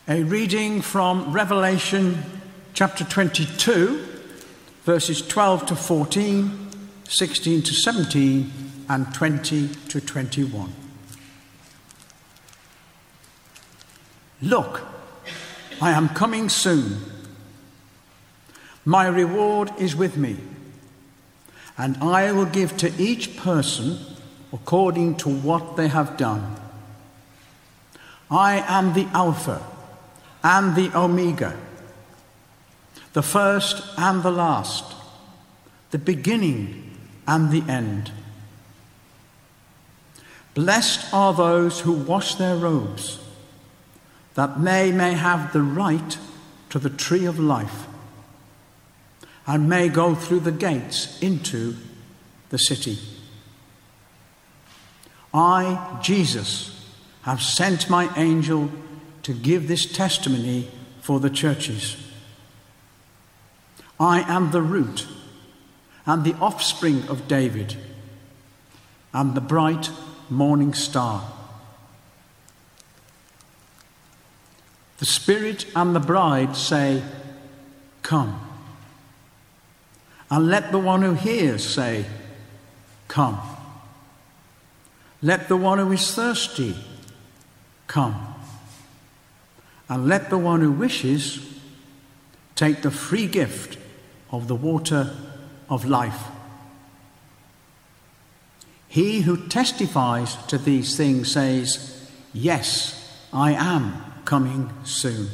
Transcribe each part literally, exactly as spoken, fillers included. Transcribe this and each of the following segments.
A reading from Revelation chapter twenty-two, verses twelve to fourteen, sixteen to seventeen, and twenty to twenty-one. Look, I am coming soon. My reward is with me, and I will give to each person according to what they have done. I am the Alpha and the Omega, the first and the last, the beginning and the end. Blessed are those who wash their robes, that they may have the right to the tree of life, and may go through the gates into the city. I, Jesus, have sent my angel to give this testimony for the churches. I am the root and the offspring of David, and the bright morning star. The Spirit and the bride say, "Come." And let the one who hears say, "Come." Let the one who is thirsty come. And let the one who wishes take the free gift of the water of life. He who testifies to these things says, "Yes, I am coming soon."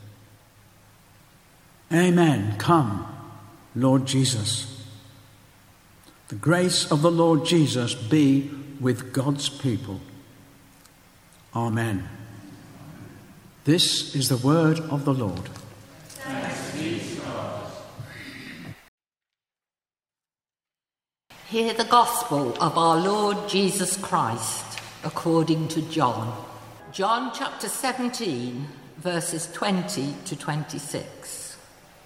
Amen. Come, Lord Jesus. The grace of the Lord Jesus be with God's people. Amen. This is the word of the Lord. Thanks be to God. Hear the gospel of our Lord Jesus Christ according to John. John chapter seventeen, verses twenty to twenty-six.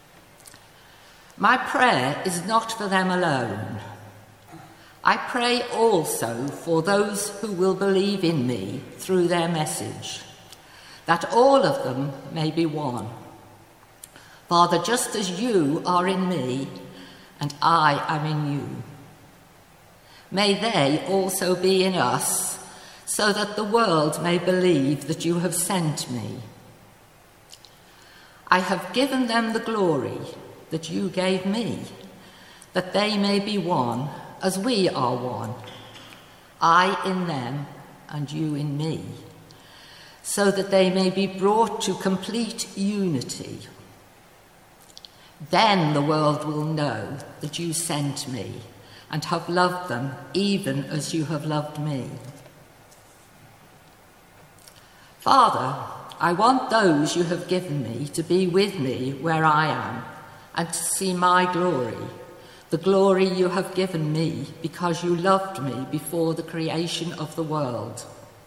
My prayer is not for them alone. I pray also for those who will believe in me through their message, that all of them may be one. Father, just as you are in me and I am in you, may they also be in us, so that the world may believe that you have sent me. I have given them the glory that you gave me, that they may be one as we are one, I in them and you in me, so that they may be brought to complete unity. Then the world will know that you sent me and have loved them even as you have loved me. Father, I want those you have given me to be with me where I am and to see my glory, the glory you have given me because you loved me before the creation of the world.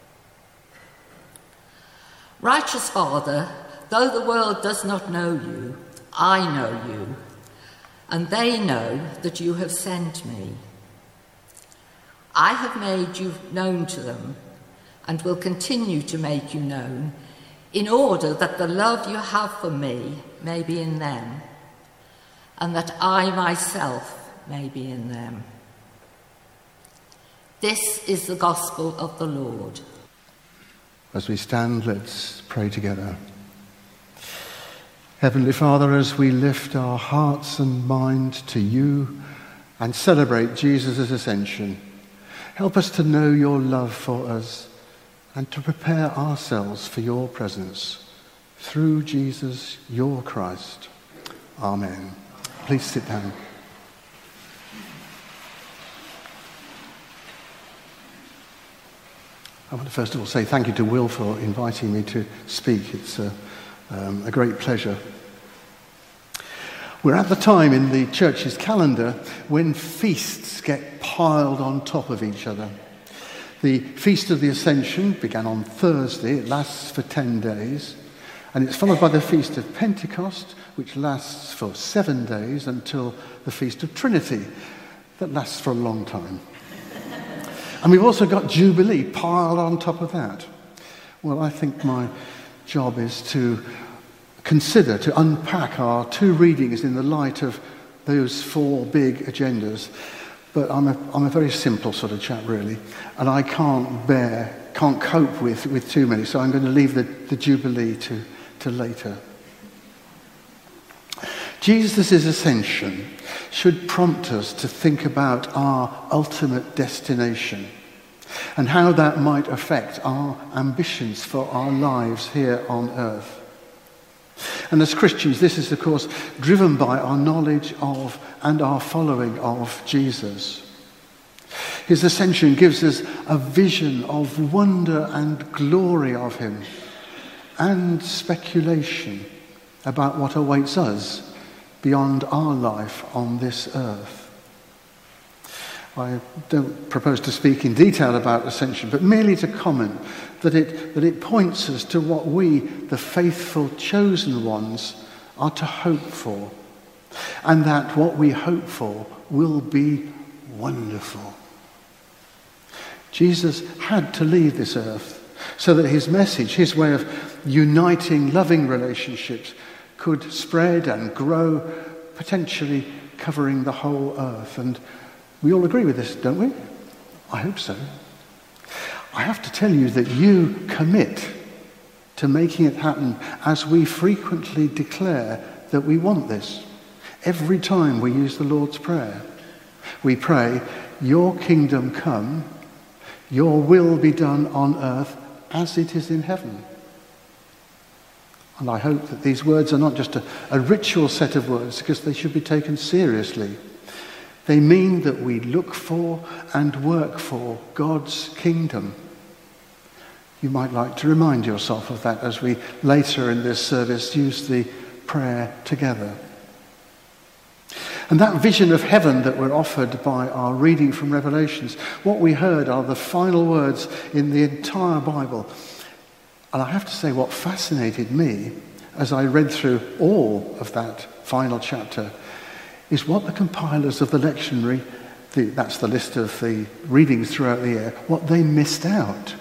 Righteous Father, though the world does not know you, I know you, and they know that you have sent me. I have made you known to them and will continue to make you known, in order that the love you have for me may be in them, and that I myself may be in them. This is the gospel of the Lord. As we stand, let's pray together. Heavenly Father, as we lift our hearts and mind to you and celebrate Jesus' ascension, help us to know your love for us and to prepare ourselves for your presence through Jesus, your Christ. Amen. Please sit down. I want to first of all say thank you to Will for inviting me to speak. It's a, um, a great pleasure. We're at the time in the church's calendar when feasts get piled on top of each other. The Feast of the Ascension began on Thursday. It lasts for ten days. And it's followed by the Feast of Pentecost, which lasts for seven days until the Feast of Trinity, that lasts for a long time. And we've also got Jubilee piled on top of that. Well, I think my job is to consider, to unpack our two readings in the light of those four big agendas. But I'm a, I'm a very simple sort of chap, really, and I can't bear, can't cope with, with too many, so I'm going to leave the, the Jubilee to, to later. Jesus' ascension should prompt us to think about our ultimate destination and how that might affect our ambitions for our lives here on earth. And as Christians, this is, of course, driven by our knowledge of and our following of Jesus. His ascension gives us a vision of wonder and glory of him, and speculation about what awaits us beyond our life on this earth. I don't propose to speak in detail about ascension, but merely to comment that it, that it points us to what we, the faithful chosen ones, are to hope for, and that what we hope for will be wonderful. Jesus had to leave this earth so that his message, his way of uniting loving relationships, could spread and grow, potentially covering the whole earth. And we all agree with this, don't we? I hope so. I have to tell you that you commit to making it happen as we frequently declare that we want this. Every time we use the Lord's Prayer, we pray, your kingdom come, your will be done on earth as it is in heaven. And I hope that these words are not just a, a ritual set of words, because they should be taken seriously. They mean that we look for and work for God's kingdom. You might like to remind yourself of that as we later in this service use the prayer together. And that vision of heaven that we're offered by our reading from Revelations, what we heard are the final words in the entire Bible. And I have to say, what fascinated me as I read through all of that final chapter is what the compilers of the lectionary, the, that's the list of the readings throughout the year, what they missed out.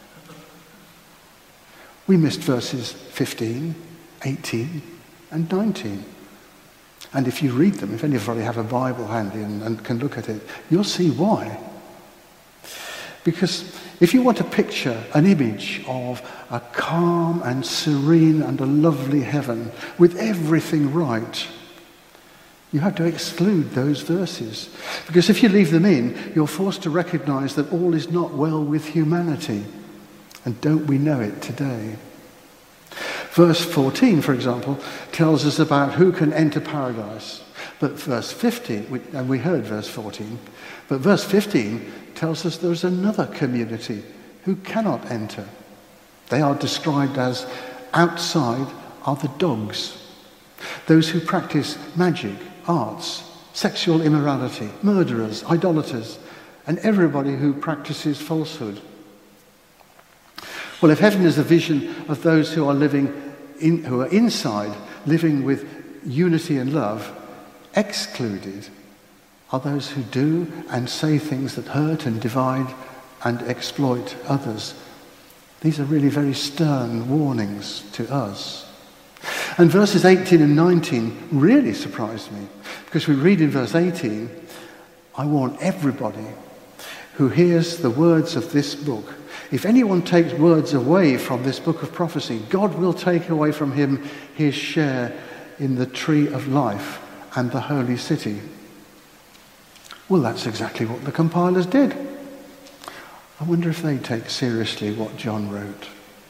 We missed verses fifteen, eighteen, and nineteen. And if you read them, if any of you have a Bible handy and, and can look at it, you'll see why. Because if you want to picture an image of a calm and serene and a lovely heaven with everything right, you have to exclude those verses. Because if you leave them in, you're forced to recognize that all is not well with humanity. And don't we know it today? Verse fourteen, for example, tells us about who can enter paradise. But verse fifteen, and we heard verse fourteen, but verse fifteen tells us there's another community who cannot enter. They are described as outside are the dogs. Those who practice magic, arts, sexual immorality, murderers, idolaters, and everybody who practices falsehood. Well, if heaven is a vision of those who are living in, who are inside, living with unity and love, excluded are those who do and say things that hurt and divide and exploit others. These are really very stern warnings to us. And verses eighteen and nineteen really surprised me, because we read in verse eighteen, I warn everybody who hears the words of this book. If anyone takes words away from this book of prophecy, God will take away from him his share in the tree of life and the holy city. Well, that's exactly what the compilers did. I wonder if they take seriously what John wrote.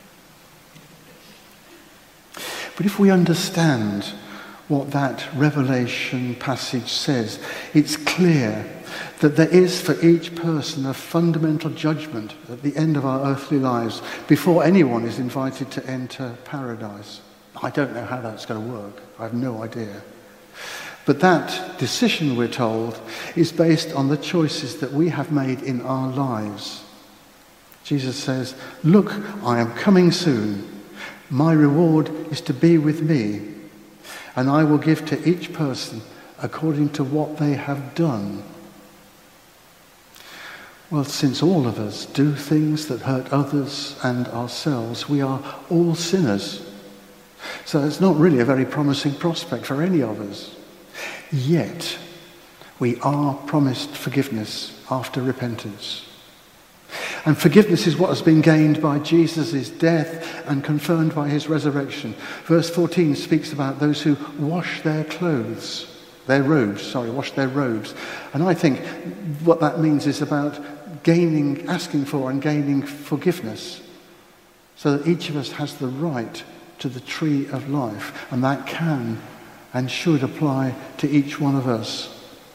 But if we understand what that Revelation passage says, it's clear that there is for each person a fundamental judgment at the end of our earthly lives before anyone is invited to enter paradise. I don't know how that's going to work. I have no idea. But that decision, we're told, is based on the choices that we have made in our lives. Jesus says, look, I am coming soon. My reward is to be with me, and I will give to each person according to what they have done. Well, since all of us do things that hurt others and ourselves, we are all sinners. So it's not really a very promising prospect for any of us. Yet, we are promised forgiveness after repentance. And forgiveness is what has been gained by Jesus' death and confirmed by his resurrection. Verse fourteen speaks about those who wash their clothes, their robes, sorry, wash their robes. And I think what that means is about gaining, asking for and gaining forgiveness, so that each of us has the right to the tree of life. And that can and should apply to each one of us.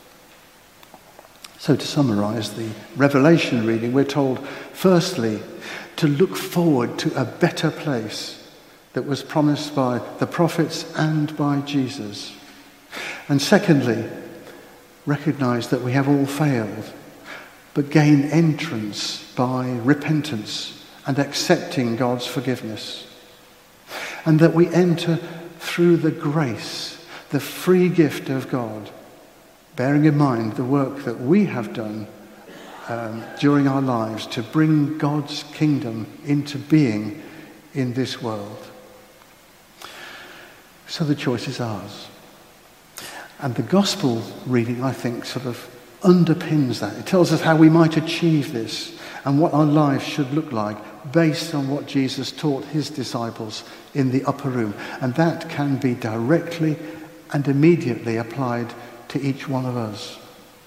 So to summarise the Revelation reading, we're told, firstly, to look forward to a better place that was promised by the prophets and by Jesus. And secondly, recognise that we have all failed, but gain entrance by repentance and accepting God's forgiveness. And that we enter through the grace, the free gift of God, bearing in mind the work that we have done um, during our lives to bring God's kingdom into being in this world. So the choice is ours. And the gospel reading, I think, sort of underpins that. It tells us how we might achieve this and what our lives should look like based on what Jesus taught his disciples in the upper room. And that can be directly and immediately applied to each one of us.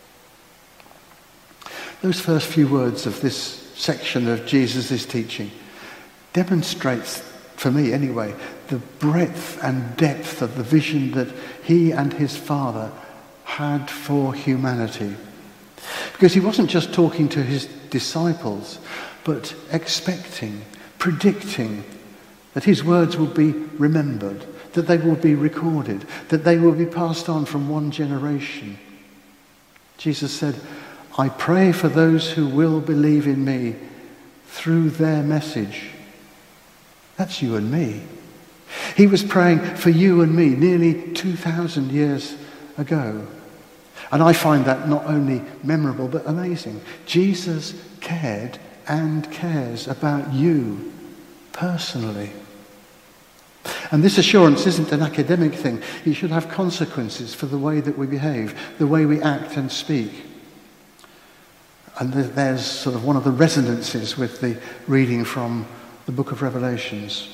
Those first few words of this section of Jesus' teaching demonstrates, for me anyway, the breadth and depth of the vision that he and his Father had for humanity. Because he wasn't just talking to his disciples, but expecting, predicting that his words would be remembered, that they will be recorded, that they will be passed on from one generation. Jesus said, I pray for those who will believe in me through their message. That's you and me. He was praying for you and me nearly two thousand years ago. And I find that not only memorable but amazing. Jesus cared and cares about you personally. And this assurance isn't an academic thing. It should have consequences for the way that we behave, the way we act and speak. And there's sort of one of the resonances with the reading from the book of Revelations.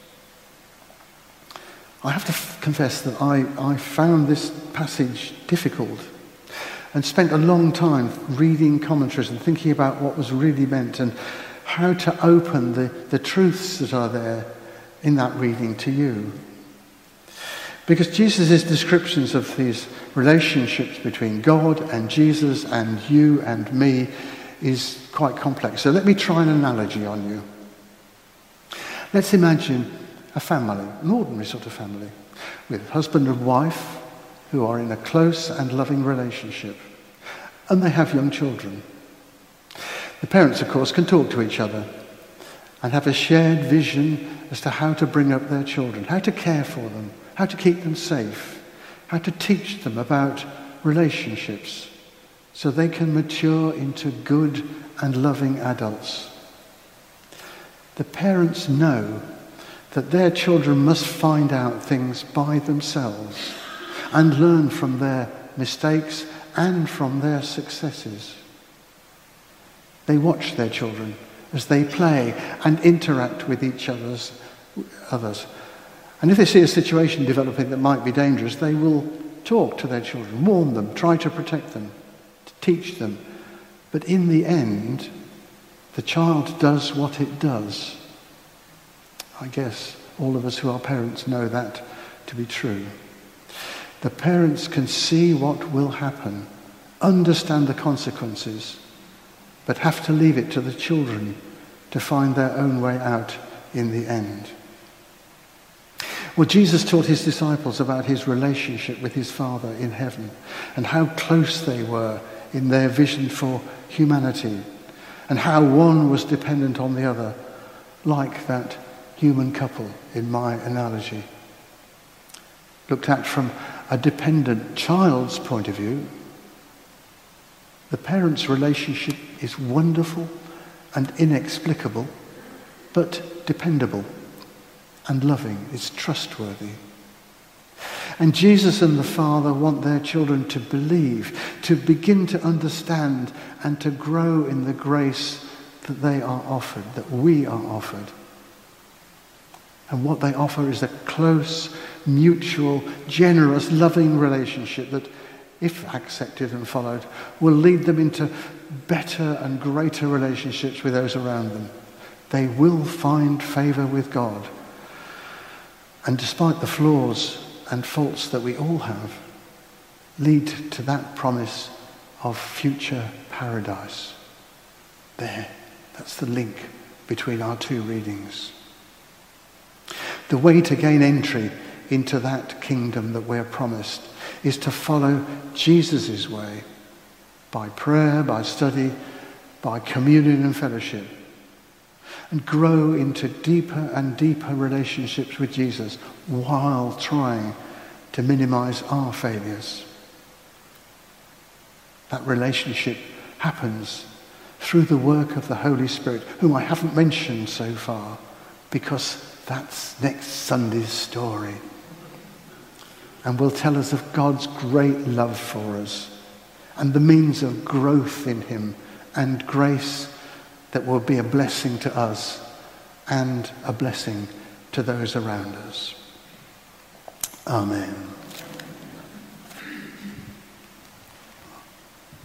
I have to f- confess that I, I found this passage difficult and spent a long time reading commentaries and thinking about what was really meant and how to open the, the truths that are there in that reading to you. Because Jesus' descriptions of these relationships between God and Jesus and you and me is quite complex. So let me try an analogy on you. Let's imagine a family, an ordinary sort of family, with husband and wife who are in a close and loving relationship. And they have young children. The parents, of course, can talk to each other and have a shared vision as to how to bring up their children, how to care for them, how to keep them safe, how to teach them about relationships so they can mature into good and loving adults. The parents know that their children must find out things by themselves and learn from their mistakes and from their successes. They watch their children as they play and interact with each other's, others. And if they see a situation developing that might be dangerous, they will talk to their children, warn them, try to protect them, to teach them. But in the end, the child does what it does. I guess all of us who are parents know that to be true. The parents can see what will happen, understand the consequences, but have to leave it to the children to find their own way out in the end. Well, Jesus taught his disciples about his relationship with his Father in heaven and how close they were in their vision for humanity and how one was dependent on the other, like that human couple in my analogy. Looked at from a dependent child's point of view, The parents' relationship is wonderful and inexplicable, but dependable and loving. It's trustworthy. And Jesus and the Father want their children to believe, to begin to understand, and to grow in the grace that they are offered, that we are offered. And what they offer is a close, mutual, generous, loving relationship that, if accepted and followed, will lead them into better and greater relationships with those around them. They will find favour with God. And despite the flaws and faults that we all have, lead to that promise of future paradise. There, that's the link between our two readings. The way to gain entry into that kingdom that we're promised is to follow Jesus' way, by prayer, by study, by communion and fellowship, and grow into deeper and deeper relationships with Jesus while trying to minimize our failures. That relationship happens through the work of the Holy Spirit, whom I haven't mentioned so far, because that's next Sunday's story. And will tell us of God's great love for us and the means of growth in him and grace that will be a blessing to us and a blessing to those around us. Amen.